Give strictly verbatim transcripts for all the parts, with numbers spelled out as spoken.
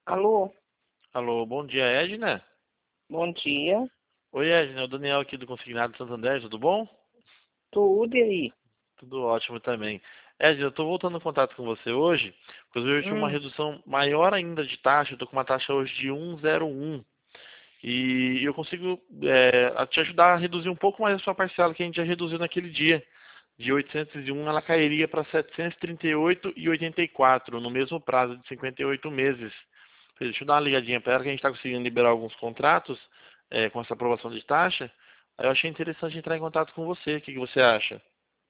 Alô, Alô, bom dia, Edna. bom dia. Oi, Edna, é o Daniel aqui do Consignado Santander, tudo bom? Tudo e aí? Tudo ótimo também. Edna, eu estou voltando em contato com você hoje, pois hoje eu tive uma Hum, redução maior ainda de taxa, eu estou com uma taxa hoje de um vírgula zero um. E eu consigo é, a te ajudar a reduzir um pouco mais a sua parcela que a gente já reduziu naquele dia. De oitocentos e um ela cairia para setecentos e trinta e oito e oitenta e quatro no mesmo prazo de cinquenta e oito meses. Deixa eu dar uma ligadinha para ela que a gente está conseguindo liberar alguns contratos é, com essa aprovação de taxa. Aí eu achei interessante entrar em contato com você. O que, que você acha?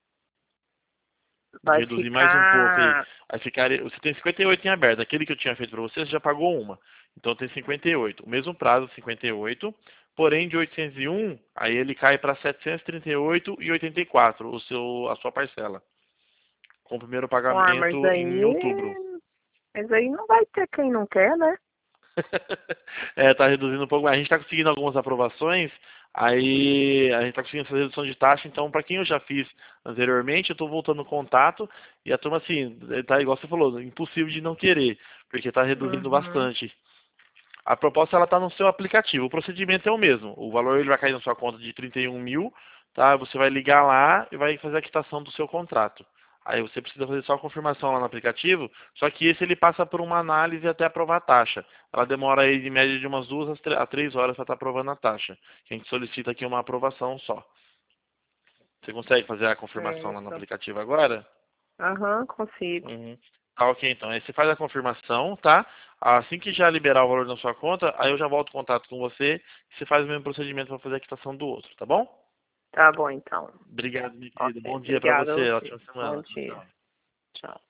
De vai reduzir mais um pouco aí. ficar. Aí ficaria, você tem cinquenta e oito em aberto. Aquele que eu tinha feito para você, você já pagou uma. Então tem cinquenta e oito. O mesmo prazo, cinquenta e oito. Porém, de oitocentos e um, aí ele cai para setecentos e trinta e oito e oitenta e quatro o seu, a sua parcela. Com o primeiro Ah, mas pagamento em outubro. aí. Mas aí não vai ter quem não quer, né? É, tá reduzindo um pouco, mas a gente está conseguindo algumas aprovações, aí a gente está conseguindo fazer redução de taxa, então para quem eu já fiz anteriormente, eu estou voltando o contato e a turma assim, tá igual você falou, impossível de não querer, porque está reduzindo Uhum. bastante. A proposta ela está no seu aplicativo, o procedimento é o mesmo, o valor ele vai cair na sua conta de trinta e um mil, tá? Você vai ligar lá e vai fazer a quitação do seu contrato. Aí você precisa fazer só a confirmação lá no aplicativo, só que esse ele passa por uma análise até aprovar a taxa. Ela demora aí de média de umas duas às tre- a três horas para estar aprovando a taxa. A gente solicita aqui uma aprovação só. Você consegue fazer a confirmação lá no Certo. aplicativo agora? Aham, consigo. Uhum. Tá, ok, então. Aí você faz a confirmação, tá? Assim que já liberar o valor na sua conta, aí eu já volto em contato com você e você faz o mesmo procedimento para fazer a quitação do outro, tá bom? Tá bom, então. Obrigado, minha querida. Ok, Bom dia para obrigada a você. você. Ótima Bom semana. Tchau, dia. tchau. Tchau.